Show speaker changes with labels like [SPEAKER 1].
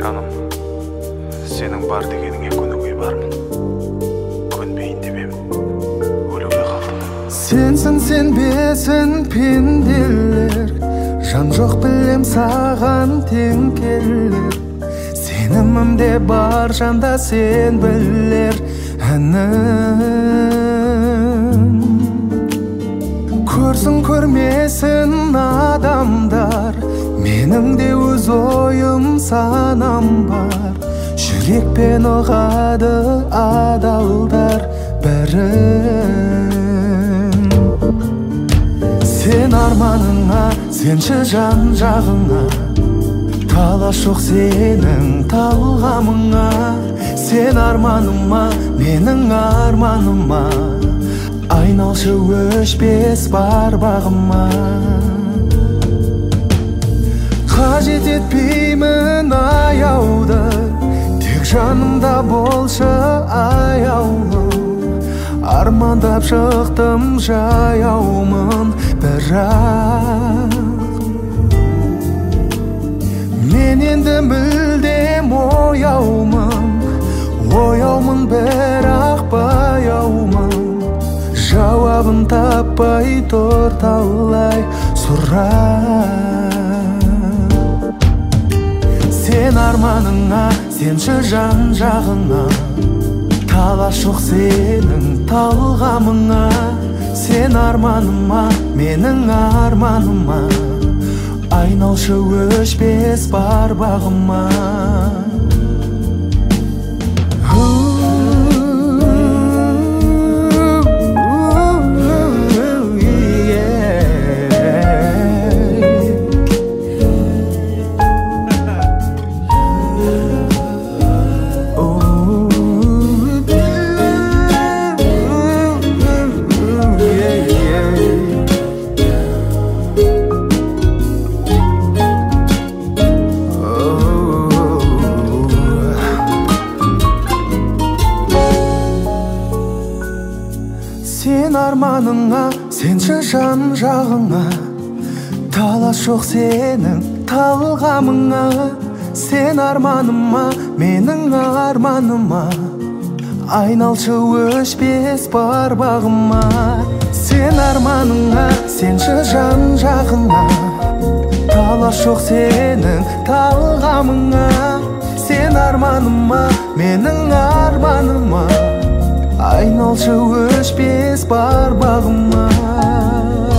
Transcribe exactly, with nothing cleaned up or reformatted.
[SPEAKER 1] Жаным, сенің бар дегеніңе көнуге бармын. Көнбейін деп ем, өлуге қалдым.
[SPEAKER 2] Сенсің сенбесін пенделер, жан жоқ білем саған тең келер. Сенімімде бар жанда сен білер әнім. Көрсін көрмесін адамдар, менің де өз ойым санам бар. Жүрекпен ұғады адалдар бәрін. Сен арманыңа, сенші жан жағыңа, талас жоқ сенің талғамыңа. Сен арманыма, менің арманыма, айналшы өшпес бар бағыма. Қажет етпеймін аяуды, тек жанымда болшы аяулы. Армандап шықтым жаяумын, бірақ мен енді мүлдем ояумын. Ояумын бірақ баяумын, жауабын таппай тұр талай сұрақ. Сен арманыңа, сенші жан жағыңа, талас жоқ сенің талғамыңа. Сен арманыма, менің арманыма, айналшы өшпес бар бағыма. Сен арманыңа, сенші жан жағыңа, талас жоқ сенің талғамыңа. Сен арманыма, менің арманыма, айналшы өшпес бар бағыма. Сен арманыңа, сенші жан жағыңа, талас жоқ сенің талғамыңа. Сен арманыма, менің арманыма, айналшы өшпес бар бағыма.